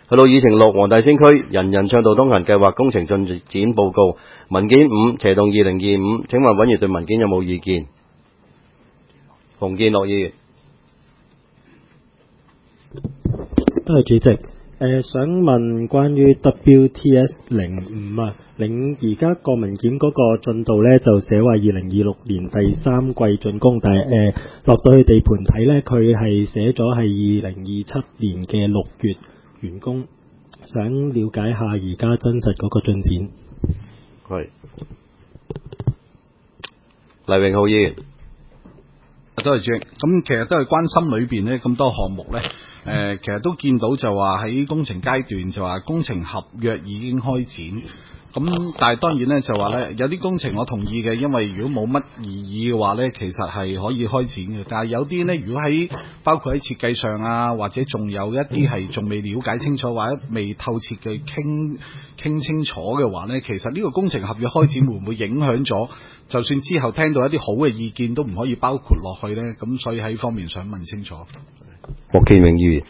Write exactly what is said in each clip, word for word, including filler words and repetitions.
去到議程六黃大仙區人人暢道通行計劃工程進展報告文件五斜動二零二五，請問委員對文件有冇意見？馮建樂議員。 多謝主席。誒、呃，想問關於 W T S 零五啊，領而家個文件嗰個進度咧就寫話二零二六年第三季竣工，但係誒落到去地盤睇咧，佢係寫咗係二零二七年嘅六月完工，想了解下而家真實嗰個進展。 係。黎榮浩議員。 多謝主席。咁其實都係關心裏邊咧咁多項目咧。誒、呃，其實都見到就話喺工程階段就話工程合約已經開展，咁但係當然咧就話咧有啲工程我同意嘅，因為如果冇乜異議嘅話咧，其實係可以開展嘅。但係有啲咧，如果喺包括喺設計上啊，或者仲有一啲係仲未了解清楚或者未透徹嘅傾傾清楚嘅話咧，其實呢個工程合約開展會唔會影響咗？就算之後聽到一啲好嘅意見都唔可以包括落去咧，咁所以喺方面想問清楚。 莫建榮議員。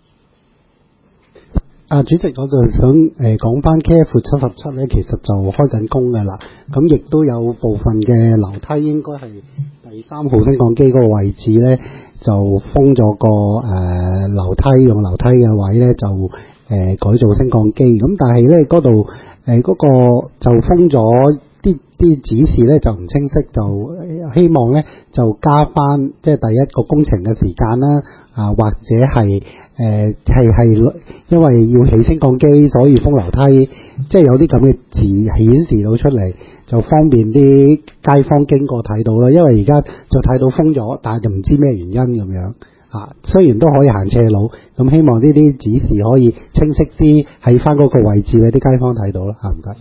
啊，主席，我就想誒講翻 K F 七十七咧，其實就開緊工㗎啦。咁亦都有部分嘅樓梯應該係第三號升降機嗰個位置咧，就封咗個誒、呃、樓梯，用樓梯嘅位咧就誒、呃、改造升降機。咁但係咧嗰度誒嗰個就封咗。啲啲指示咧就唔清晰，就希望咧就加翻即係第一個工程嘅時間啦，啊或者係誒係係因為要起升降機，所以封樓梯，即係有啲咁嘅字顯示到出嚟，就方便啲街坊經過睇到啦。因為而家就睇到封咗，但係就唔知咩原因咁樣啊。雖然都可以行斜路，咁希望呢啲指示可以清晰啲喺翻嗰個位置俾啲街坊睇到啦。嚇，唔該。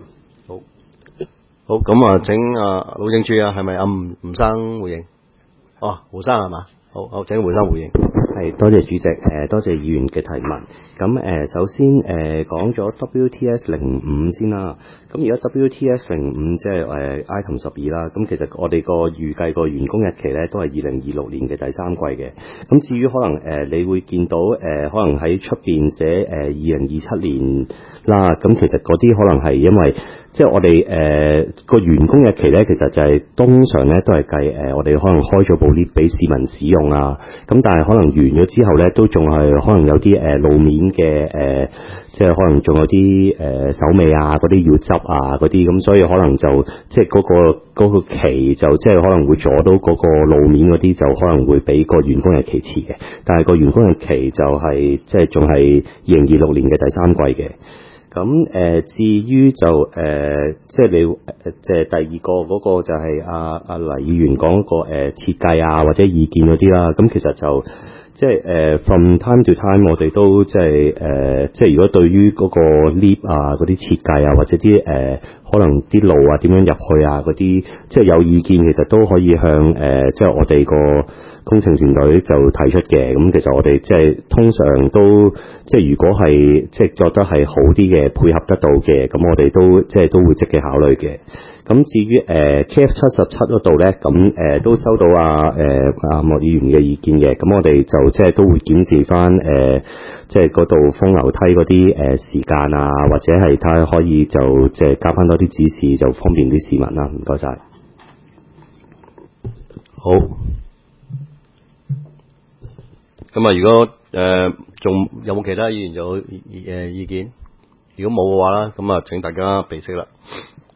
好，咁啊，請啊路政署啊，係咪啊吳吳生回應？哦，胡生係嘛？好好，請胡生回應。 係，多謝主席，誒多謝議員嘅提問。咁誒，首先誒講咗 W T S 零五先啦。咁而家 W T S 零五即係誒 item 十二啦。咁其實我哋個預計個完工日期咧都係二零二六年嘅第三季嘅。咁至於可能誒、呃、你會見到誒、呃、可能喺出邊寫誒二零二七年啦。咁其實嗰啲可能係因為即係我哋誒個完工日期咧，其實就係通常咧都係計誒、呃、我哋可能開咗部 lift 俾市民使用啊。咁但係可能完咗之後咧，都仲係可能有啲誒、呃、路面嘅誒、呃，即係可能仲有啲誒、呃、手尾啊嗰啲要執啊嗰啲，咁所以可能就即係嗰、嗰個嗰個期就即係可能會阻到嗰個路面嗰啲，就可能會比個完工日期遲嘅。但係個完工日期就係、是、即係仲係二零二六年嘅第三季嘅。咁誒、呃，至於就誒、呃，即係你誒，即係第二個嗰個就係阿阿黎議員講嗰、那個誒、呃、設計啊或者意見嗰啲啦。咁其實就即係誒、呃、from time to time，我哋都即係誒，即係如果對於嗰個 lift 啊嗰啲設計啊，或者啲誒、呃、可能啲路啊點樣入去啊嗰啲，即係有意見，其實都可以向誒、呃，即係我哋個工程團隊就提出嘅。咁其實我哋即係通常都即係如果係即係覺得係好啲嘅配合得到嘅，咁我哋都即係都會積極考慮嘅。咁至於誒、呃、K F 七十七嗰度咧，咁誒、呃、都收到啊誒阿莫議員嘅意見嘅，咁我哋就即係都會檢視翻誒、呃、即係嗰度封樓梯嗰啲誒時間啊，或者係睇下可以就即係加翻多啲指示，就方便啲市民啦。唔該晒。 好。咁啊，如果誒仲、呃、有冇其他議員有誒意見？如果冇嘅話啦，咁啊請大家備悉啦。